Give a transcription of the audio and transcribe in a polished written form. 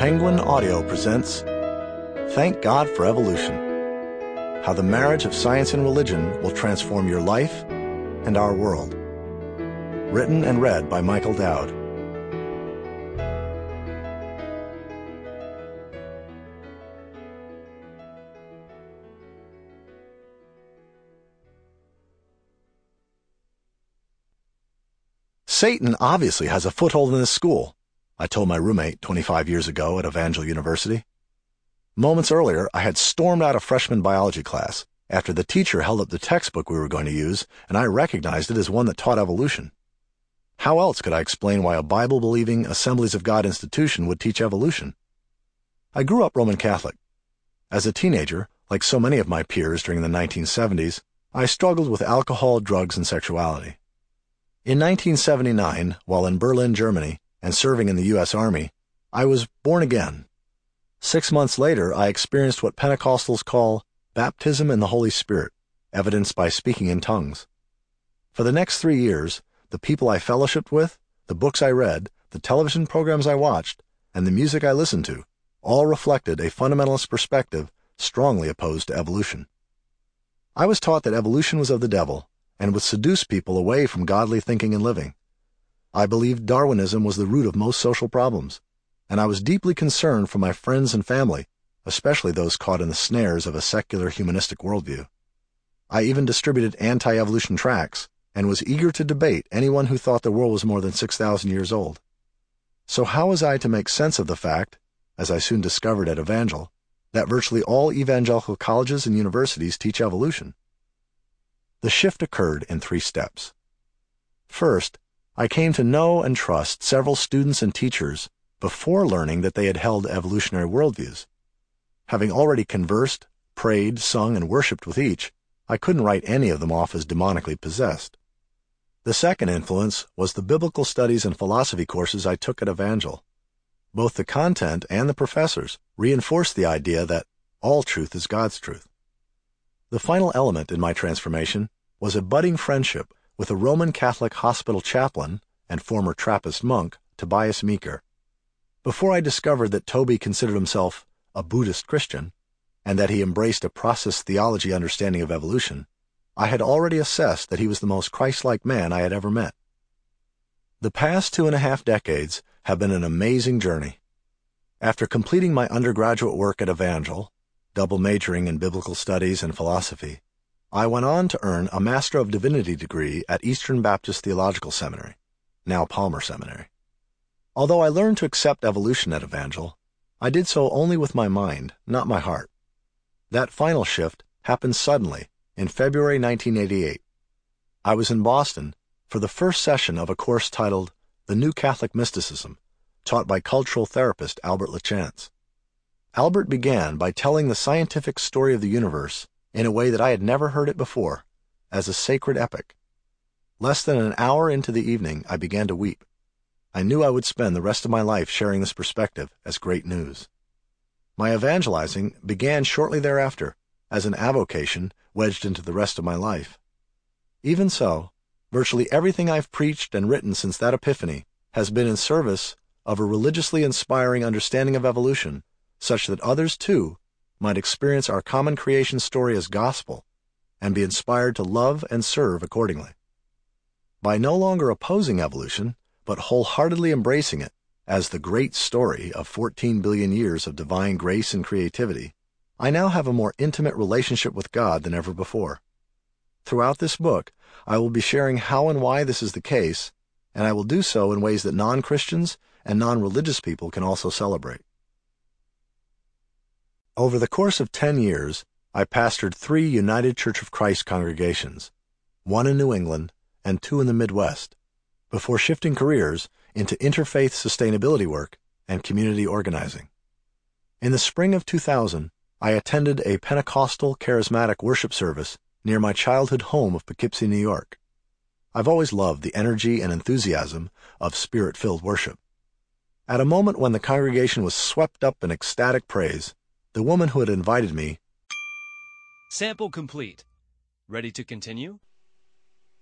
Penguin Audio presents Thank God for Evolution. How the marriage of science and religion will transform your life and our world. Written and read by Michael Dowd. Satan obviously has a foothold in this school, I told my roommate 25 years ago at Evangel University. Moments earlier, I had stormed out of freshman biology class after the teacher held up the textbook we were going to use, and I recognized it as one that taught evolution. How else could I explain why a Bible-believing Assemblies of God institution would teach evolution? I grew up Roman Catholic. As a teenager, like so many of my peers during the 1970s, I struggled with alcohol, drugs, and sexuality. In 1979, while in Berlin, Germany, and serving in the U.S. Army, I was born again. 6 months later, I experienced what Pentecostals call baptism in the Holy Spirit, evidenced by speaking in tongues. For the next 3 years, the people I fellowshiped with, the books I read, the television programs I watched, and the music I listened to all reflected a fundamentalist perspective strongly opposed to evolution. I was taught that evolution was of the devil and would seduce people away from godly thinking and living. I believed Darwinism was the root of most social problems, and I was deeply concerned for my friends and family, especially those caught in the snares of a secular humanistic worldview. I even distributed anti-evolution tracts and was eager to debate anyone who thought the world was more than 6,000 years old. So how was I to make sense of the fact, as I soon discovered at Evangel, that virtually all evangelical colleges and universities teach evolution? The shift occurred in 3 steps. First, I came to know and trust several students and teachers before learning that they had held evolutionary worldviews. Having already conversed, prayed, sung, and worshipped with each, I couldn't write any of them off as demonically possessed. The second influence was the biblical studies and philosophy courses I took at Evangel. Both the content and the professors reinforced the idea that all truth is God's truth. The final element in my transformation was a budding friendship with a Roman Catholic hospital chaplain and former Trappist monk, Tobias Meeker. Before I discovered that Toby considered himself a Buddhist Christian, and that he embraced a process theology understanding of evolution, I had already assessed that he was the most Christ-like man I had ever met. The past 2.5 decades have been an amazing journey. After completing my undergraduate work at Evangel, double majoring in biblical studies and philosophy, I went on to earn a Master of Divinity degree at Eastern Baptist Theological Seminary, now Palmer Seminary. Although I learned to accept evolution at Evangel, I did so only with my mind, not my heart. That final shift happened suddenly in February 1988. I was in Boston for the first session of a course titled The New Catholic Mysticism, taught by cultural therapist Albert LaChance. Albert began by telling the scientific story of the universe in a way that I had never heard it before, as a sacred epic. Less than an hour into the evening, I began to weep. I knew I would spend the rest of my life sharing this perspective as great news. My evangelizing began shortly thereafter, as an avocation wedged into the rest of my life. Even so, virtually everything I've preached and written since that epiphany has been in service of a religiously inspiring understanding of evolution, such that others, too, might experience our common creation story as gospel and be inspired to love and serve accordingly. By no longer opposing evolution, but wholeheartedly embracing it as the great story of 14 billion years of divine grace and creativity, I now have a more intimate relationship with God than ever before. Throughout this book, I will be sharing how and why this is the case, and I will do so in ways that non-Christians and non-religious people can also celebrate. Over the course of 10 years, I pastored 3 United Church of Christ congregations, 1 in New England and 2 in the Midwest, before shifting careers into interfaith sustainability work and community organizing. In the spring of 2000, I attended a Pentecostal charismatic worship service near my childhood home of Poughkeepsie, New York. I've always loved the energy and enthusiasm of spirit-filled worship. At a moment when the congregation was swept up in ecstatic praise, the woman who had invited me, Sample complete. Ready to continue?